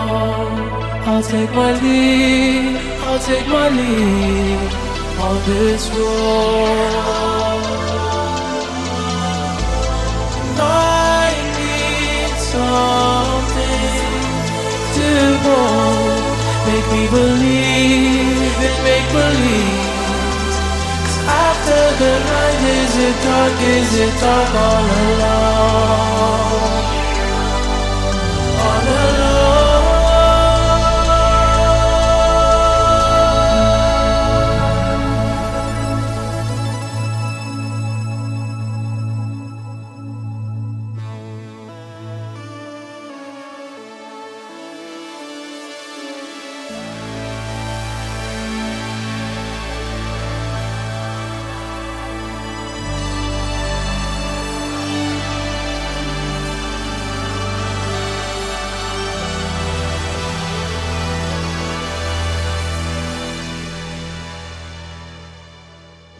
I'll take my lead, I'll take my lead on this road. I need something to hold, make me believe in make-believe. 'Cause after the night, is it dark all alone?